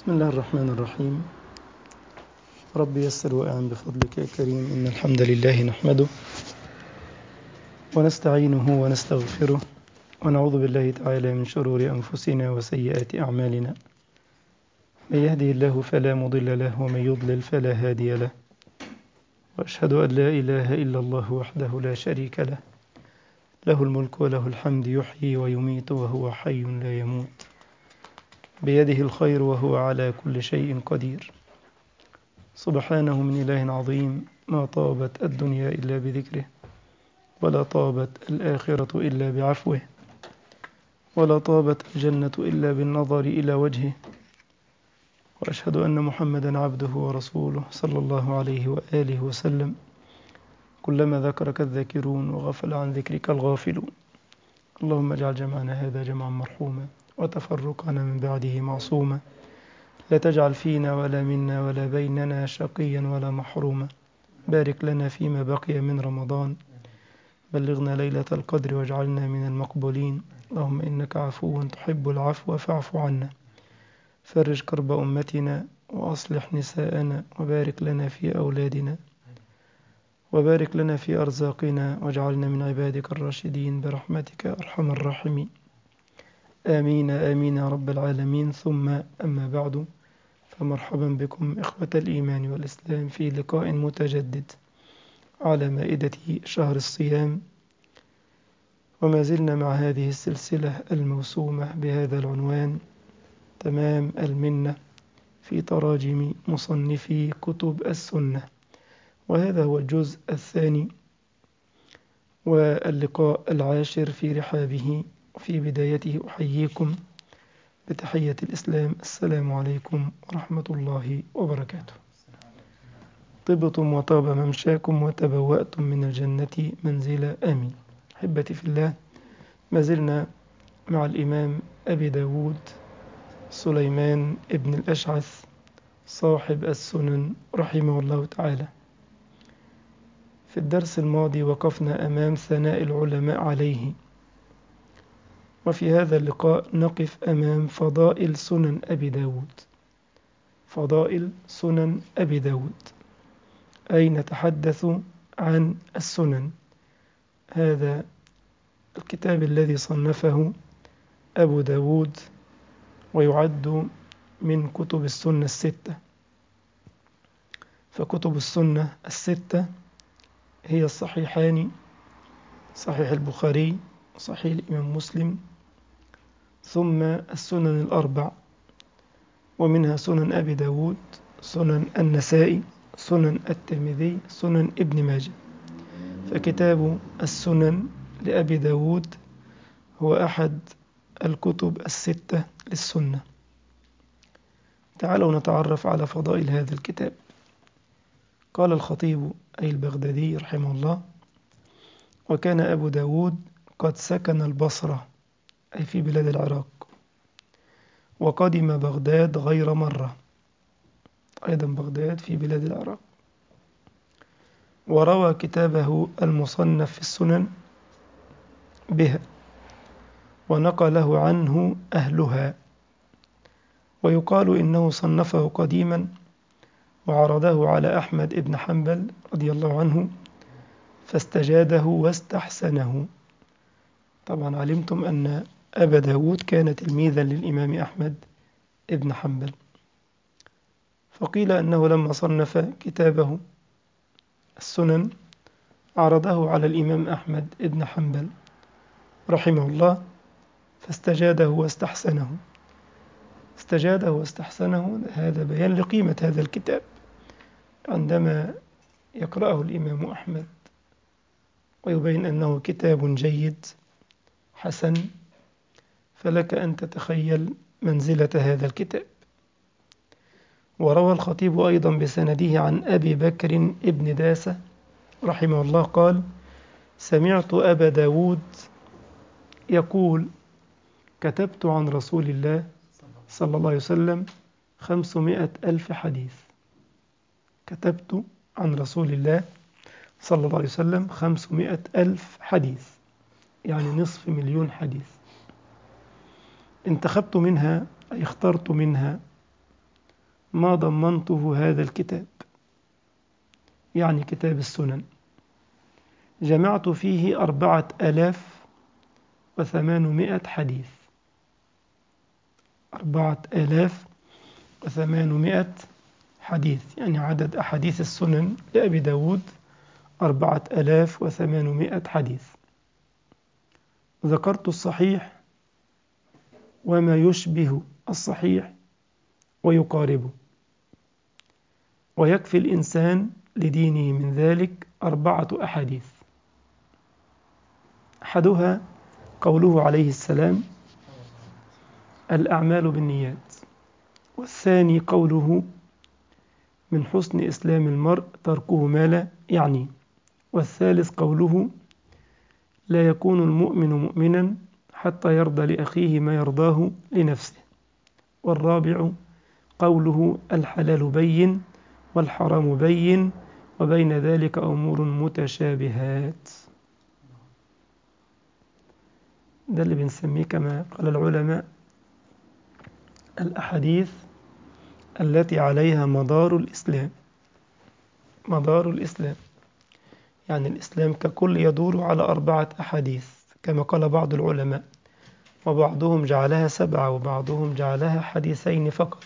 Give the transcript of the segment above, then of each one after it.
بسم الله الرحمن الرحيم. رب يسر وأعن بفضلك يا كريم. إن الحمد لله نحمده ونستعينه ونستغفره ونعوذ بالله تعالى من شرور أنفسنا وسيئات أعمالنا. من يهده الله فلا مضل له ومن يضلل فلا هادي له، وأشهد أن لا إله إلا الله وحده لا شريك له، له الملك وله الحمد، يحيي ويميت وهو حي لا يموت، بيده الخير وهو على كل شيء قدير. سبحانه من إله عظيم، ما طابت الدنيا إلا بذكره، ولا طابت الآخرة إلا بعفوه، ولا طابت الجنة إلا بالنظر إلى وجهه. وأشهد أن محمدا عبده ورسوله صلى الله عليه وآله وسلم. كلما ذكرك الذاكرون وغفل عن ذكرك الغافلون. اللهم اجعل جمعنا هذا جمعا مرحوما، وتفرقنا من بعده معصوما. لا تجعل فينا ولا منا ولا بيننا شقيا ولا محروما. بارك لنا فيما بقي من رمضان، بلغنا ليلة القدر واجعلنا من المقبولين. اللهم إنك عفو تحب العفو فاعف عنا. فرج كرب أمتنا وأصلح نساءنا، وبارك لنا في أولادنا، وبارك لنا في أرزاقنا، واجعلنا من عبادك الراشدين برحمتك أرحم الراحمين. آمين آمين يا رب العالمين. ثم أما بعد، فمرحبا بكم إخوة الإيمان والإسلام في لقاء متجدد على مائدة شهر الصيام، وما زلنا مع هذه السلسلة الموسومة بهذا العنوان: تمام المنة في تراجم مصنفي كتب السنة. وهذا هو الجزء الثاني واللقاء العاشر في رحابه. في بدايته أحييكم بتحية الإسلام: السلام عليكم ورحمة الله وبركاته. طبتم وطاب ممشاكم وتبوأتم من الجنة منزلا، آمين. أحبتي في الله، ما زلنا مع الإمام أبي داود سليمان ابن الأشعث صاحب السنن رحمه الله تعالى. في الدرس الماضي وقفنا أمام ثناء العلماء عليه، وفي هذا اللقاء نقف أمام فضائل سنن أبي داود. فضائل سنن أبي داود، أي نتحدث عن السنن. هذا الكتاب الذي صنفه أبو داود، ويعد من كتب السنة الستة. فكتب السنة الستة هي الصحيحان: صحيح البخاري، صحيح الإمام مسلم، ثم السنن الأربع، ومنها سنن أبي داود، سنن النسائي، سنن الترمذي، سنن ابن ماجه. فكتاب السنن لأبي داود هو أحد الكتب الستة للسنة. تعالوا نتعرف على فضائل هذا الكتاب. قال الخطيب أي البغدادي رحمه الله: وكان أبو داود قد سكن البصرة، أي في بلاد العراق، وقدم بغداد غير مرة، أيضا بغداد في بلاد العراق، وروى كتابه المصنف في السنن بها، ونقله عنه أهلها. ويقال إنه صنفه قديما وعرضه على أحمد بن حنبل رضي الله عنه فاستجاده واستحسنه. طبعا علمتم أن أبا داود كان تلميذا للإمام أحمد بن حنبل. فقيل أنه لما صنف كتابه السنن عرضه على الإمام أحمد بن حنبل رحمه الله فاستجاده واستحسنه. استجاده واستحسنه، هذا بيان لقيمة هذا الكتاب. عندما يقرأه الإمام أحمد ويبين أنه كتاب جيد حسن، فلك أن تتخيل منزلة هذا الكتاب. وروى الخطيب أيضا بسنده عن أبي بكر ابن داسة رحمه الله قال: سمعت أبا داود يقول: كتبت عن رسول الله صلى الله عليه وسلم 500,000 حديث. كتبت عن رسول الله صلى الله عليه وسلم 500,000 حديث، يعني نصف مليون حديث. انتخبت منها، أي اخترت منها ما ضمنته هذا الكتاب، يعني كتاب السنن. جمعت فيه 4800 حديث. 4800 حديث، يعني عدد أحاديث السنن لأبي داود 4800 حديث. ذكرت الصحيح وما يشبه الصحيح ويقاربه، ويكفي الإنسان لدينه من ذلك 4 أحاديث. أحدها قوله عليه السلام: الأعمال بالنيات. والثاني قوله: من حسن إسلام المرء تركه ما لا يعنيه. والثالث قوله: لا يكون المؤمن مؤمنا حتى يرضى لأخيه ما يرضاه لنفسه. والرابع قوله: الحلال بين والحرام بين وبين ذلك أمور متشابهات. ده اللي بنسميه كما قال العلماء الأحاديث التي عليها مدار الإسلام. مدار الإسلام يعني الإسلام ككل يدور على 4 أحاديث كما قال بعض العلماء، وبعضهم جعلها 7 وبعضهم جعلها حديثين فقط.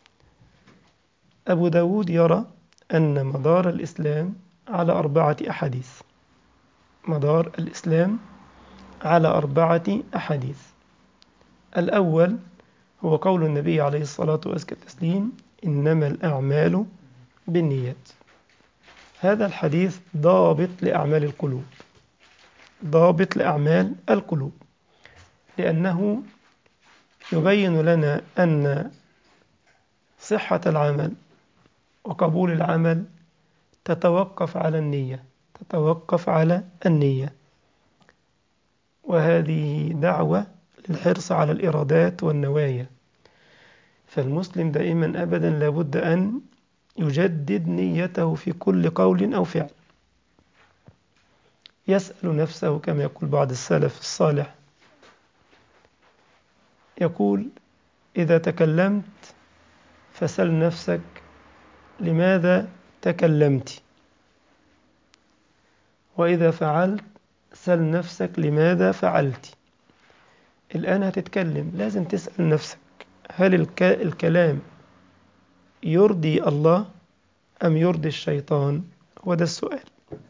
أبو داود يرى أن مدار الإسلام على 4 أحاديث. مدار الإسلام على 4 أحاديث. الأول هو قول النبي عليه الصلاة والتسليم: إنما الأعمال بالنيات. هذا الحديث ضابط لأعمال القلوب، ضابط لأعمال القلوب، لأنه يبين لنا أن صحة العمل وقبول العمل تتوقف على النية، تتوقف على النية. وهذه دعوة للحرص على الإرادات والنوايا. فالمسلم دائما أبدا لابد أن يجدد نيته في كل قول أو فعل. يسأل نفسه كما يقول بعض السلف الصالح، يقول: إذا تكلمت فسل نفسك لماذا تكلمت، وإذا فعلت سل نفسك لماذا فعلت. الآن هتتكلم لازم تسأل نفسك: هل الكلام يرضي الله أم يرضي الشيطان؟ هو ده السؤال.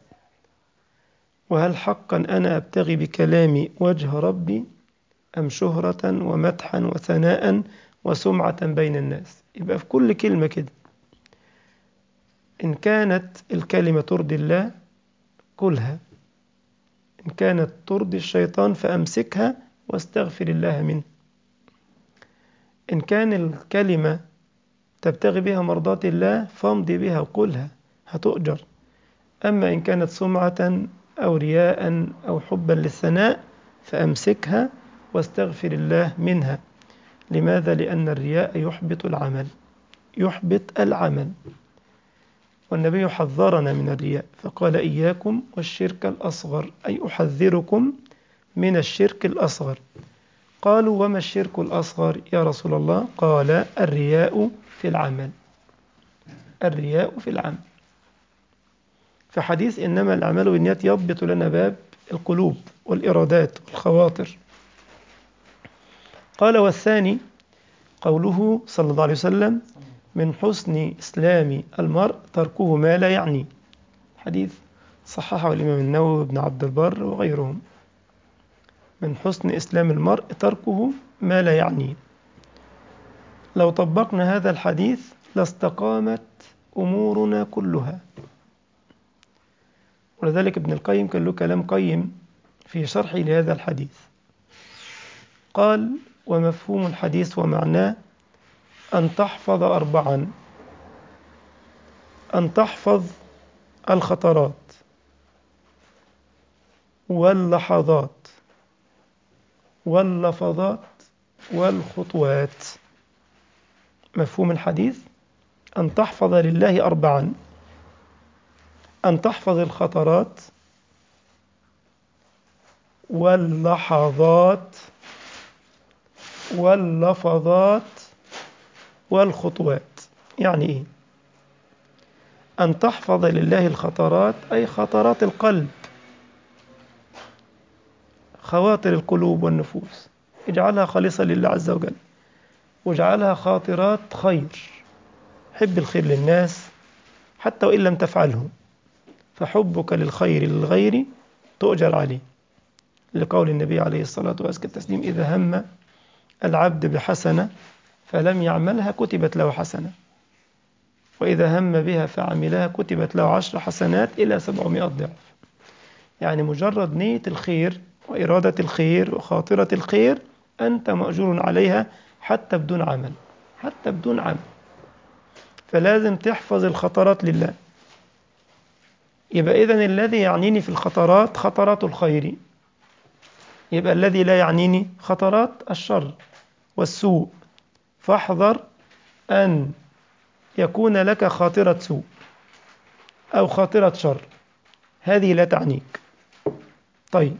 وهل حقا أنا أبتغي بكلامي وجه ربي أم شهرة ومدحا وثناء وسمعة بين الناس؟ يبقى في كل كلمة كده، إن كانت الكلمة ترضي الله قلها، إن كانت ترضي الشيطان فأمسكها واستغفر الله منه. إن كان الكلمة تبتغي بها مرضاة الله فامضي بها وقلها هتؤجر. أما إن كانت سمعة أو رياء أو حبا للثناء فأمسكها واستغفر الله منها. لماذا؟ لأن الرياء يحبط العمل، يحبط العمل. والنبي حذرنا من الرياء فقال: إياكم والشرك الأصغر، أي أحذركم من الشرك الأصغر. قالوا: وما الشرك الأصغر يا رسول الله؟ قال: الرياء في العمل. الرياء في العمل. فحديث إنما الأعمال بالنيات يضبط لنا باب القلوب والإرادات والخواطر. قال: والثاني قوله صلى الله عليه وسلم: من حسن إسلام المرء تركه ما لا يعني. حديث صححه الإمام النووي وابن عبد البر وغيرهم. من حسن إسلام المرء تركه ما لا يعني. لو طبقنا هذا الحديث لاستقامت أمورنا كلها. ولذلك ابن القيم كان له كلام قيم في شرحه لهذا الحديث. قال: ومفهوم الحديث ومعناه أن تحفظ 4: أن تحفظ الخطرات واللحظات واللفظات والخطوات. مفهوم الحديث أن تحفظ لله 4: أن تحفظ الخطرات واللحظات واللفظات والخطوات. يعني إيه؟ أن تحفظ لله الخطرات، أي خطرات القلب، خواطر القلوب والنفوس، اجعلها خالصة لله عز وجل، واجعلها خاطرات خير، حب الخير للناس حتى وإن لم تفعله، فحبك للخير للغير تؤجر عليه، لقول النبي عليه الصلاة والسلام: إذا هم العبد بحسنة فلم يعملها كتبت له حسنة، وإذا هم بها فعملها كتبت له 10 حسنات إلى 700 ضعف. يعني مجرد نية الخير وإرادة الخير وخاطرة الخير أنت مأجور عليها حتى بدون عمل، حتى بدون عمل. فلازم تحفظ الخطرات لله. يبقى إذن الذي يعنيني في الخطرات خطرات الخير، يبقى الذي لا يعنيني خطرات الشر والسوء. فاحذر أن يكون لك خاطرة سوء أو خاطرة شر، هذه لا تعنيك. طيب،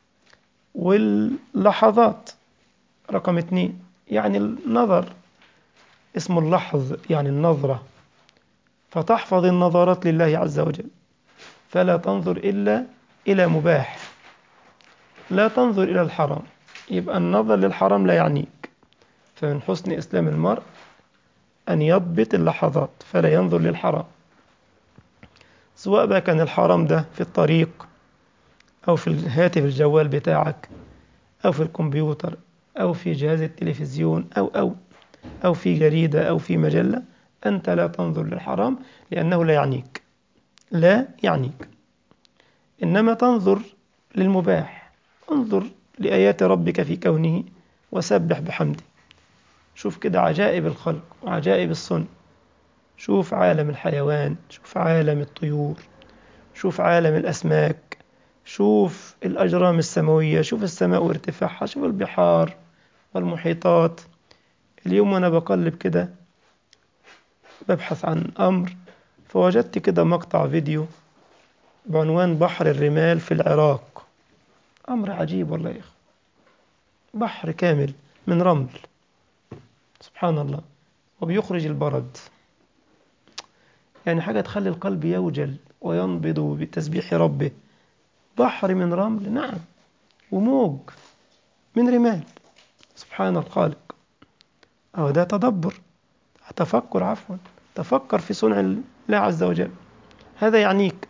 واللحظات رقم 2، يعني النظر، اسمه اللحظ يعني النظرة، فتحفظ النظرات لله عز وجل، فلا تنظر إلا إلى مباح، لا تنظر إلى الحرام. يبقى النظر للحرام لا يعنيك. فمن حسن إسلام المرء أن يضبط اللحظات فلا ينظر للحرام، سواء بقى كان الحرام ده في الطريق أو في الهاتف الجوال بتاعك أو في الكمبيوتر أو في جهاز التلفزيون أو في جريدة أو في مجلة. أنت لا تنظر للحرام لأنه لا يعنيك، لا يعنيك. إنما تنظر للمباح، انظر لآيات ربك في كونه وسبح بحمده. شوف كده عجائب الخلق وعجائب الصنع، شوف عالم الحيوان، شوف عالم الطيور، شوف عالم الأسماك، شوف الأجرام السماوية، شوف السماء وارتفاعها، شوف البحار والمحيطات. اليوم وأنا بقلب كده ببحث عن أمر، فوجدت كده مقطع فيديو بعنوان بحر الرمال في العراق. أمر عجيب والله يا أخي، بحر كامل من رمل، سبحان الله، وبيخرج البرد. يعني حاجة تخلي القلب يوجل وينبض بتسبيح ربه. بحر من رمل، نعم، وموج من رمال، سبحان الخالق. أو ده تدبر، تفكر، عفوا، تفكر في صنع الله عز وجل، هذا يعنيك.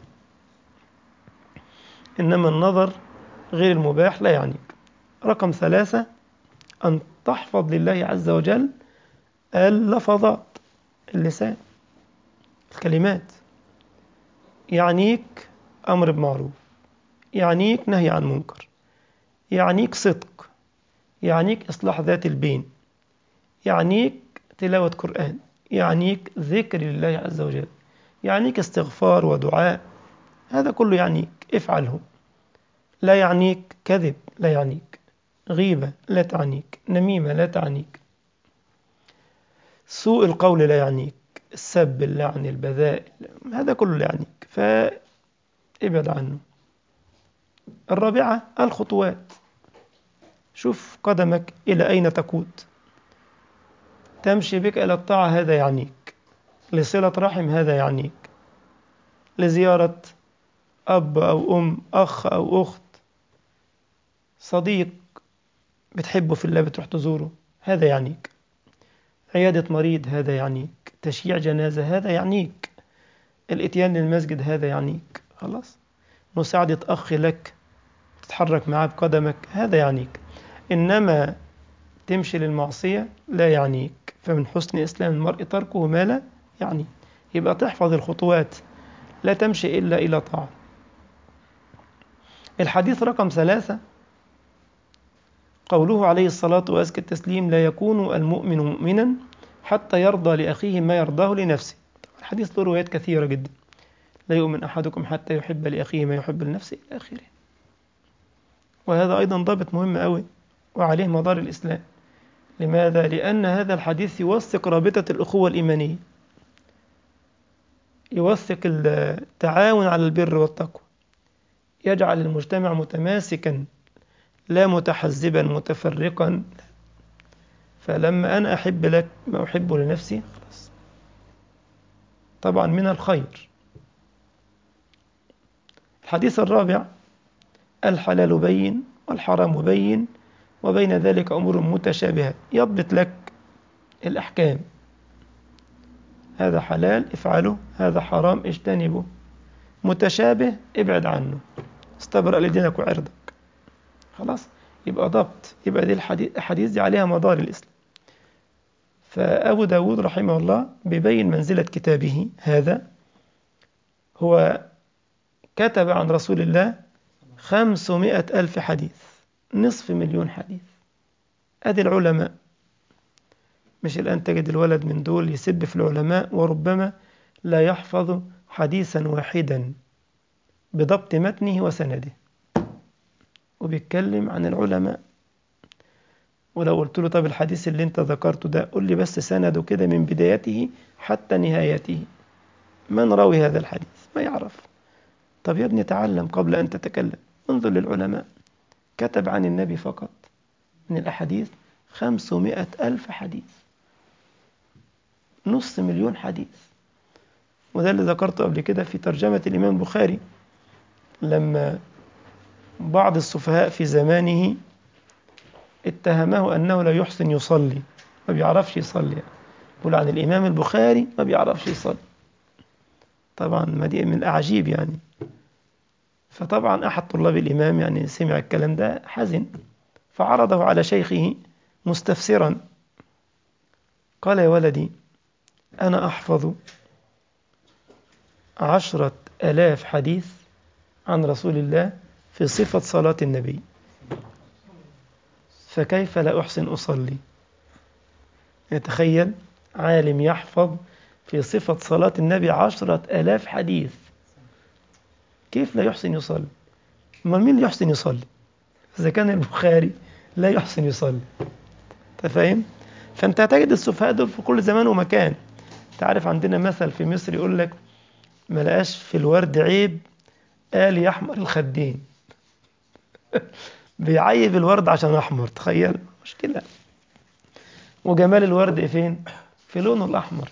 إنما النظر غير المباح لا يعنيك. رقم 3، أن تحفظ لله عز وجل اللفظات، اللسان، الكلمات. يعنيك أمر بمعروف، يعنيك نهي عن منكر، يعنيك صدق، يعنيك إصلاح ذات البين، يعنيك تلاوة قرآن، يعنيك ذكر لله عز وجل، يعنيك استغفار ودعاء، هذا كله يعنيك، افعله. لا يعنيك كذب، لا يعنيك غيبة، لا تعنيك نميمة، لا تعنيك سوء القول، لا يعنيك السب، اللعن، البذاء، هذا كله لا يعنيك، فابعد عنه. الرابعة الخطوات، شوف قدمك إلى أين تقود. تمشي بك إلى الطاعة، هذا يعنيك. لصلة رحم، هذا يعنيك. لزيارة أب أو أم، أخ أو أخت، صديق بتحبه في الله بتروح تزوره، هذا يعنيك. عيادة مريض، هذا يعنيك. تشييع جنازة، هذا يعنيك. الإتيان للمسجد، هذا يعنيك. خلاص، مساعدة أخ لك تتحرك معاه بقدمك، هذا يعنيك. إنما تمشي للمعصية لا يعنيك. فمن حسن إسلام المرء تركه ما لا يعني. يبقى تحفظ الخطوات، لا تمشي إلا إلى طاعة. الحديث رقم 3، قوله عليه الصلاة وأزكى التسليم: لا يكون المؤمن مؤمنا حتى يرضى لأخيه ما يرضاه لنفسه. الحديث له روايات كثيرة جدا. لا يؤمن أحدكم حتى يحب لأخيه ما يحب لنفسه إلى آخره. وهذا أيضا ضابط مهم أوي، وعليه مدار الإسلام. لماذا؟ لأن هذا الحديث يوثق رابطة الأخوة الإيمانية، يوثق التعاون على البر والتقوى، يجعل المجتمع متماسكا لا متحزبا متفرقا. فلما أنا أحب لك ما أحب لنفسي، خلاص طبعا من الخير. الحديث الرابع: الحلال بين والحرام بين وبين ذلك أمور متشابهة. يضبط لك الأحكام، هذا حلال افعله، هذا حرام اجتنبه، متشابه ابعد عنه، استبرأ لدينك وعرضك. خلاص، يبقى ضبط، يبقى دي الحديث دي عليها مدار الإسلام. فأبو داود رحمه الله بيبين منزلة كتابه هذا. هو كتب عن رسول الله 500,000 حديث، نصف مليون حديث. أدي العلماء. مش الآن تجد الولد من دول يسب في العلماء وربما لا يحفظ حديثا واحدا بضبط متنه وسنده، وبيتكلم عن العلماء. ولو قلت له طب الحديث اللي انت ذكرته ده قل لي بس سنده كده من بدايته حتى نهايته، من راوي هذا الحديث؟ ما يعرف. طب يا ابني تعلم قبل أن تتكلم، انظر للعلماء. كتب عن النبي فقط من الأحاديث 500,000 حديث، نص مليون حديث. وده اللي ذكرته قبل كده في ترجمة الإمام البخاري، لما بعض السفهاء في زمانه اتهمه أنه لا يحسن يصلي، ما بيعرفش يصلي. يقول عن الإمام البخاري ما بيعرفش يصلي. طبعا ما دي من الأعجيب يعني. فطبعا أحد طلاب الإمام يعني سمع الكلام ده حزن، فعرضه على شيخه مستفسرا. قال يا ولدي أنا أحفظ 10,000 حديث عن رسول الله في صفة صلاة النبي، فكيف لا أحسن أصلي؟ يتخيل عالم يحفظ في صفة صلاة النبي 10,000 حديث، كيف لا يحسن يصلي؟ ما مين اللي يحسن يصلي إذا كان البخاري لا يحسن يصلي؟ تفهم؟ فأنت هتجد السفهاء دول في كل زمان ومكان. تعرف عندنا مثل في مصر يقول لك ما لقاش في الورد عيب قال يحمر الخدين. بيعيب الورد عشان أحمر، تخيل مشكلة. وجمال الورد فين؟ في لونه الأحمر.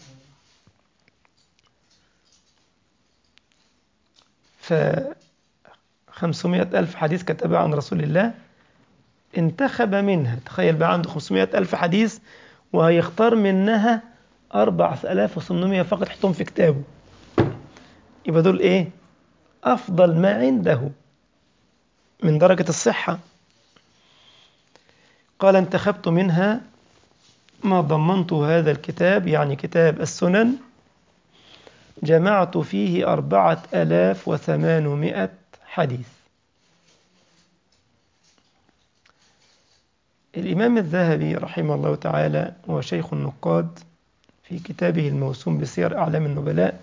ف 500,000 حديث كتبها عن رسول الله، انتخب منها، تخيل بقى عنده 500,000 حديث وهيختار منها 4,800 فقط يحطهم في كتابه. يبقى دول إيه؟ أفضل ما عنده من درجة الصحة. قال انتخبت منها ما ضمنت هذا الكتاب، يعني كتاب السنن، جمعت فيه 4,800 حديث. الإمام الذهبي رحمه الله تعالى هو شيخ النقاد، في كتابه الموسوم بسير أعلام النبلاء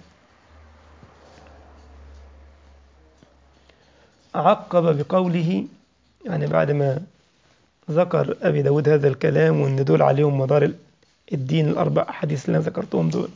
عقب بقوله، يعني بعد ما ذكر أبي داود هذا الكلام وأن دول عليهم مدار الدين الأربع أحاديث اللي أنا ذكرتهم دول،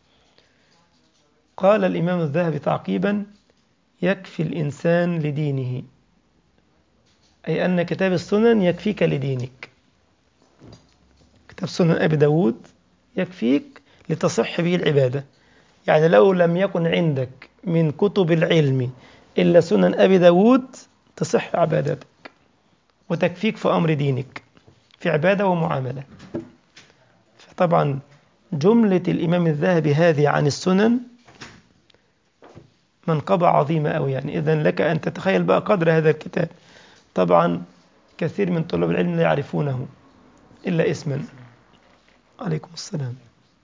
قال الإمام الذهبي تعقيبا: يكفي الإنسان لدينه، أي أن كتاب السنن يكفيك لدينك. كتاب سنن أبي داود يكفيك لتصح به العبادة. يعني لو لم يكن عندك من كتب العلم إلا سنن أبي داود تصح عبادتك وتكفيك في أمر دينك في عبادة ومعاملة. فطبعا جملة الإمام الذهبي هذه عن السنن منقبة عظيمة أوي يعني. إذن لك أن تتخيل بقى قدر هذا الكتاب. طبعا كثير من طلاب العلم لا يعرفونه إلا اسما. عليكم السلام.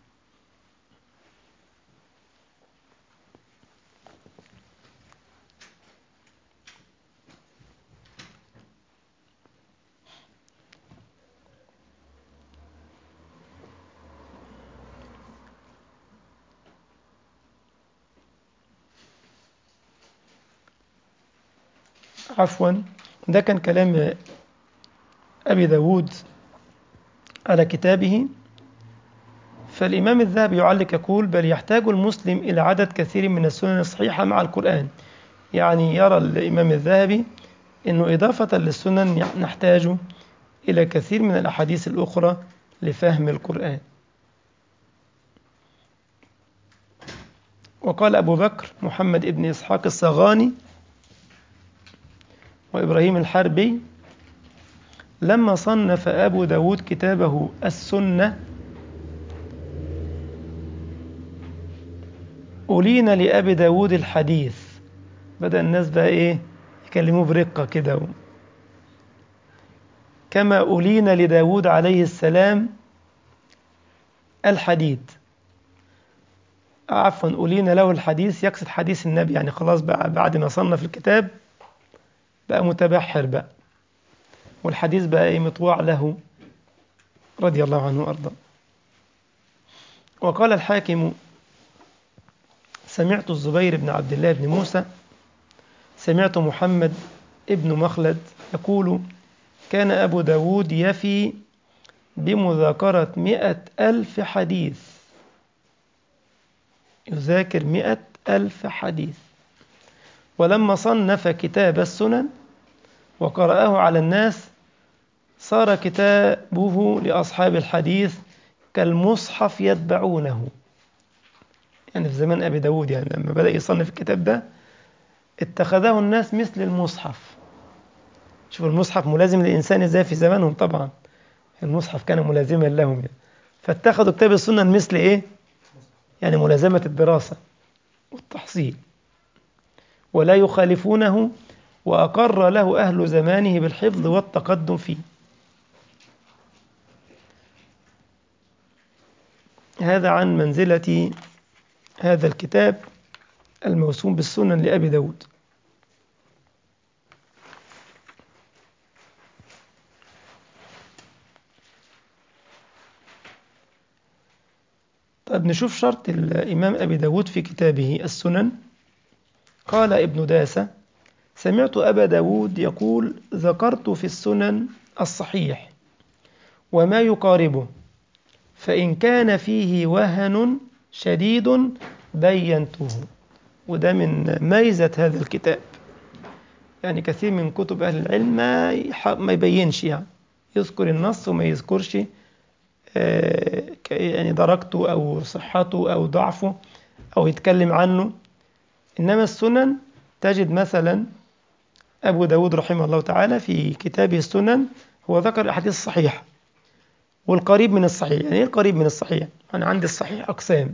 عفوا، ده كان كلام أبي داود على كتابه. فالإمام الذهبي يعلق يقول: بل يحتاج المسلم إلى عدد كثير من السنن الصحيحة مع القرآن. يعني يرى الإمام الذهبي أنه إضافة للسنن نحتاج إلى كثير من الأحاديث الأخرى لفهم القرآن. وقال أبو بكر محمد ابن إسحاق الصغاني وإبراهيم الحربي لما صنف أبو داود كتابه السنة أولين لأبي داود الحديث. بدأ الناس بقى إيه يكلموه برقة كده، كما أولين لداود عليه السلام الحديد. عفوا، أولين له الحديث يقصد حديث النبي، يعني خلاص بقى بعد ما صنف الكتاب بقى متبحر بقى، والحديث بقى إيه مطوع له رضي الله عنه وأرضاه. وقال الحاكم سمعت الزبير بن عبد الله بن موسى سمعت محمد ابن مخلد يقول كان أبو داود يفي بمذاكرة 100,000 حديث، يذاكر 100,000 حديث. ولما صنف كتاب السنن وقرأه على الناس صار كتابه لأصحاب الحديث كالمصحف يتبعونه. يعني في زمان أبي داود، يعني لما بدأ يصنف الكتاب ده اتخذه الناس مثل المصحف. شوف المصحف ملازم للإنسان ازاي في زمانهم، طبعا المصحف كان ملازما لهم يعني. فاتخذوا كتاب السنن مثل ايه؟ يعني ملازمة الدراسة والتحصيل، ولا يخالفونه، وأقر له أهل زمانه بالحفظ والتقدم فيه. هذا عن منزلة هذا الكتاب الموسوم بالسنن لأبي داود. طيب نشوف شرط الإمام أبي داود في كتابه السنن. قال ابن داسة سمعت أبا داود يقول ذكرت في السنن الصحيح وما يقاربه، فإن كان فيه وهن شديد بينته. وده من ميزة هذا الكتاب، يعني كثير من كتب أهل العلم ما يبينش، يعني يذكر النص وما يذكرش يعني درجته أو صحته أو ضعفه أو يتكلم عنه. إنما السنن تجد مثلا أبو داود رحمه الله تعالى في كتابه السنن هو ذكر الأحاديث الصحيحة والقريب من الصحيح. يعني إيه القريب من الصحيح؟ أنا عندي الصحيح أقسام،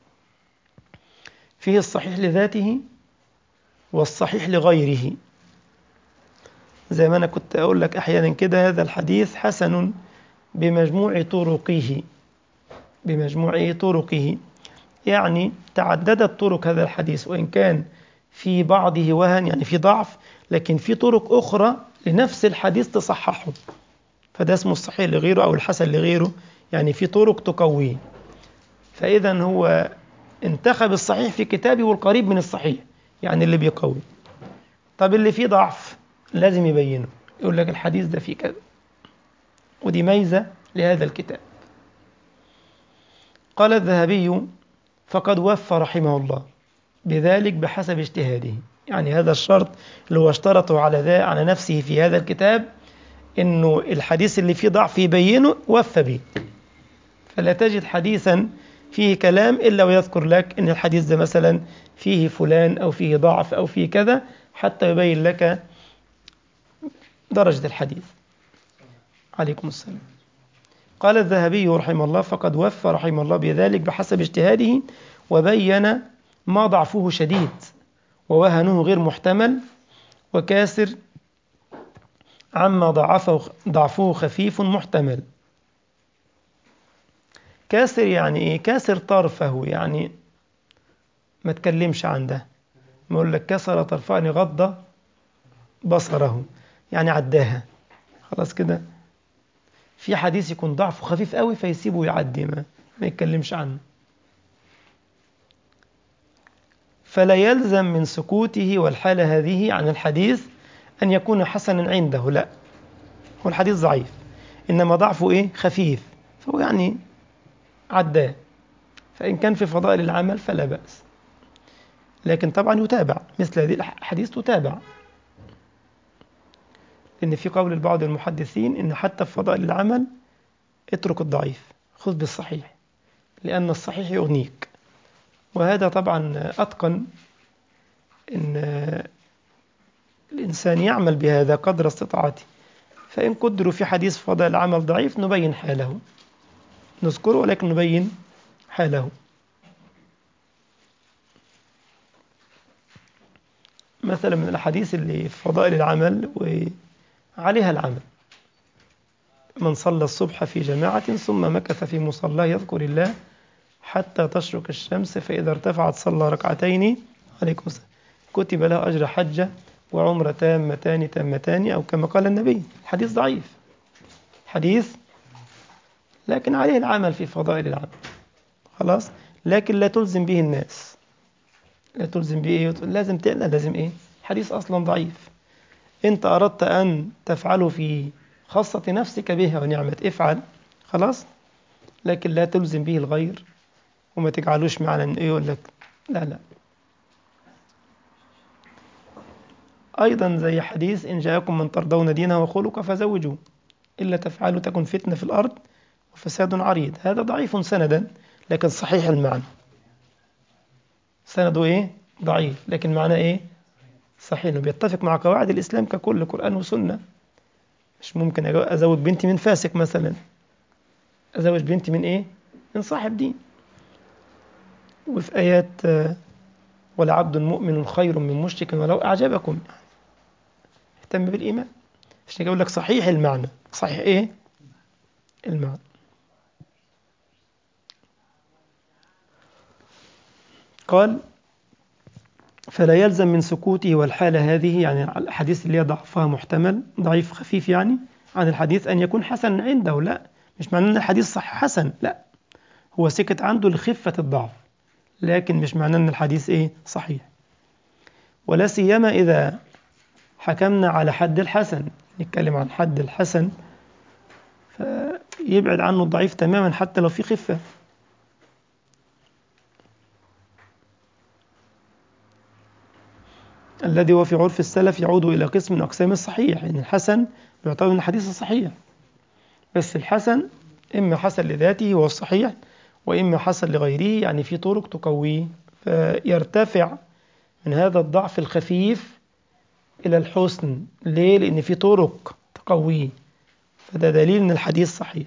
فيه الصحيح لذاته والصحيح لغيره. زي ما أنا كنت أقول لك أحيانا كده هذا الحديث حسن بمجموع طرقه، بمجموع طرقه، يعني تعددت طرق هذا الحديث، وإن كان في بعضه وهن يعني في ضعف، لكن في طرق أخرى لنفس الحديث تصححه، فده اسمه الصحيح لغيره أو الحسن لغيره، يعني في طرق تقويه. فإذا هو انتخب الصحيح في كتابه والقريب من الصحيح، يعني اللي بيقوي. طب اللي فيه ضعف لازم يبينه، يقول لك الحديث ده فيه كذا، ودي ميزة لهذا الكتاب. قال الذهبي فقد وفى رحمه الله بذلك بحسب اجتهاده. يعني هذا الشرط اللي هو اشترطه على نفسه في هذا الكتاب، إنه الحديث اللي فيه ضعف يبينه، وفى به. فلا تجد حديثا فيه كلام إلا ويذكر لك إن الحديث ده مثلا فيه فلان أو فيه ضعف أو فيه كذا، حتى يبين لك درجة الحديث. عليكم السلام. قال الذهبي رحمه الله فقد وفى رحمه الله بذلك بحسب اجتهاده، وبين ما ضعفه شديد ووهنه غير محتمل وكاسر، عما ضعفه خفيف محتمل. كاسر يعني ايه؟ كاسر طرفه، يعني ما تكلمش عن ده، ما يقول لك كسر طرفه يعني غض بصره، يعني عداها خلاص كده. في حديث يكون ضعفه خفيف قوي فيسيبه يعدي، ما يتكلمش عنه. فلا يلزم من سكوته والحالة هذه عن الحديث أن يكون حسنا عنده، لا، هو الحديث ضعيف إنما ضعفه إيه؟ خفيف، فهو يعني عداه. فإن كان في فضائل العمل فلا بأس، لكن طبعا يتابع، مثل هذه الحديث تتابع، لأن في قول بعض المحدثين إن حتى في فضائل العمل اترك الضعيف، خذ بالصحيح، لأن الصحيح يغنيك. وهذا طبعا أتقن إن الإنسان يعمل بهذا قدر استطاعته. فإن قدروا في حديث فضائل العمل ضعيف نبين حاله، نذكره ولكن نبين حاله. مثلا من الأحاديث اللي في فضائل العمل وعليها العمل: من صلى الصبح في جماعة ثم مكث في مصلاه يذكر الله حتى تشرق الشمس فإذا ارتفعت صلى ركعتين عليكم السلام كتب له أجر حجة وعمرة تامتان تامتان، أو كما قال النبي. حديث ضعيف، حديث لكن عليه العمل في فضائل العمل، خلاص. لكن لا تلزم به الناس، لا تلزم به إيه؟ لازم إيه؟ حديث أصلا ضعيف. أنت أردت أن تفعله في خاصة نفسك بها ونعمة، افعل، خلاص. لكن لا تلزم به الغير، وما تجعلوش معنى إن إيه يقول لك لا لا. أيضا زي حديث: إن جاءكم من ترضون دينه وخلقه فزوجوه إلا تفعلوا تكن فتنة في الأرض وفساد عريض. هذا ضعيف سندا لكن صحيح المعنى. سنده إيه؟ ضعيف لكن معناه إيه؟ صحيح، إنه بيتفق مع قواعد الإسلام ككل، قرآن وسنة. مش ممكن أزوج بنتي من فاسق مثلا، أزوج بنتي من إيه؟ من صاحب دين. وفي آيات: ولعبد مؤمن خير من مشرك ولو أعجبكم. اهتم بالإيمان. عشان يقول لك صحيح المعنى. صحيح إيه؟ المعنى. قال: فلا يلزم من سكوته والحالة هذه، يعني الحديث اللي هي ضعفها محتمل، ضعيف خفيف يعني، عن الحديث أن يكون حسن عنده. لا، مش معناه أن الحديث صح حسن، لا، هو سكت عنده لخفة الضعف، لكن مش معناه أن الحديث إيه؟ صحيح. ولا سيما إذا حكمنا على حد الحسن، نتكلم عن حد الحسن، فيبعد عنه الضعيف تماما حتى لو في خفة. الذي هو في عرف السلف يعود إلى قسم من أقسام الصحيح، يعني الحسن يعتبر من الحديث الصحيح، بس الحسن إما حسن لذاته هو الصحيح، وإما حسن لغيره، يعني في طرق تقويه فيرتفع من هذا الضعف الخفيف إلى الحسن. ليه؟ لأن في طرق تقويه، فده دليل أن الحديث صحيح.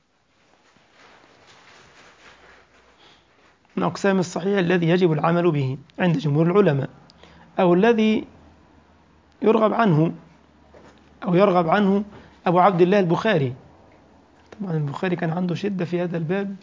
من أقسام الصحيح الذي يجب العمل به عند جمهور العلماء، أو الذي يرغب عنه أو يرغب عنه أبو عبد الله البخاري. طبعا البخاري كان عنده شدة في هذا الباب،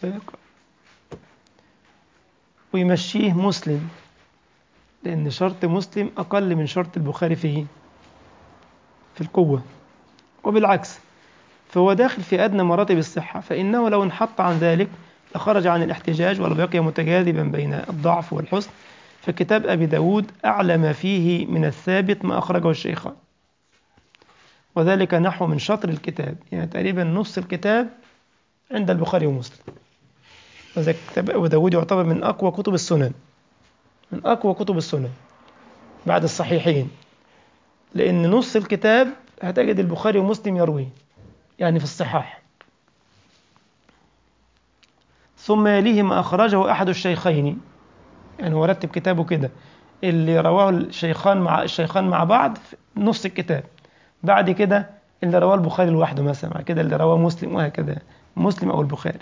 ويمشيه مسلم، لأن شرط مسلم أقل من شرط البخاري في القوة، وبالعكس، فهو داخل في أدنى مراتب الصحة، فإنه لو انحط عن ذلك لخرج عن الاحتجاج ولبقي متجاذبا بين الضعف والحسن. فكتاب أبي داود أعلى ما فيه من الثابت ما أخرجه الشيخان، وذلك نحو من شطر الكتاب، يعني تقريبا نص الكتاب عند البخاري ومسلم. وذلك كتاب أبي داود يعتبر من أقوى كتب السنن، من أقوى كتب السنن بعد الصحيحين، لأن نص الكتاب هتجد البخاري ومسلم يرويه، يعني في الصحاح. ثم يليه ما أخرجه أحد الشيخين، يعني هو رتب كتابه كده: اللي رواه الشيخان مع بعض في نص الكتاب، بعد كده اللي رواه البخاري لوحده مثلا، بعد كده اللي رواه مسلم، وهكذا، مسلم أو البخاري.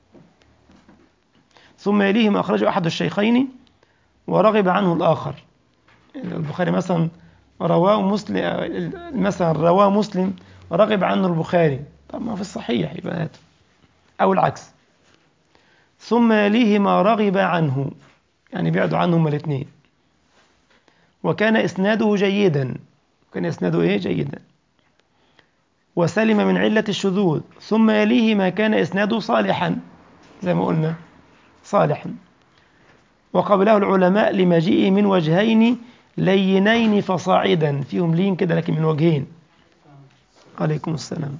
ثم يليه ما أخرجه أحد الشيخين ورغب عنه الآخر. البخاري مثلا رواه مسلم، مثلا رواه مسلم ورغب عنه البخاري، طب ما في الصحيح يبقى هاته، أو العكس. ثم يليه ما رغب عنه، يعني بعدوا عنهم الاثنين، وكان إسناده جيدا، كان إسناده إيه؟ جيدا، وسلم من علة الشذوذ. ثم يليه ما كان إسناده صالحا، زي ما قلنا صالحا، وقبله العلماء لمجيئه من وجهين لينين فصاعدا، فيهم لين كده لكن من وجهين. عليكم السلام.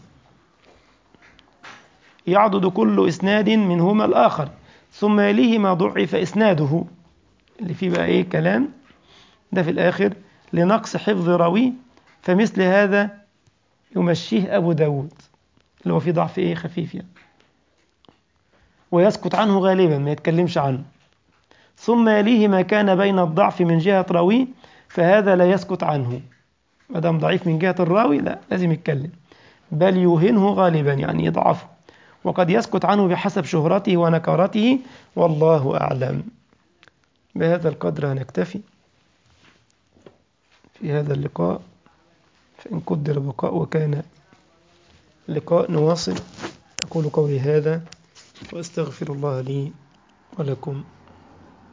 يعضد كل إسناد منهما الآخر. ثم يليه ما ضعف إسناده، اللي فيه بقى إيه كلام ده في الآخر، لنقص حفظ راوي، فمثل هذا يمشيه أبو داود، اللي هو فيه ضعف إيه خفيف يعني، ويسكت عنه غالبا، ما يتكلمش عنه. ثم يليه ما كان بين الضعف من جهة راويه، فهذا لا يسكت عنه. ما دام ضعيف من جهة الراوي لا لازم يتكلم، بل يوهنه غالبا يعني يضعفه، وقد يسكت عنه بحسب شهرته ونكارته، والله أعلم. بهذا القدر هنكتفي في هذا اللقاء، فإن قدر بقاء وكان لقاء نواصل. أقول قولي هذا وأستغفر الله لي ولكم.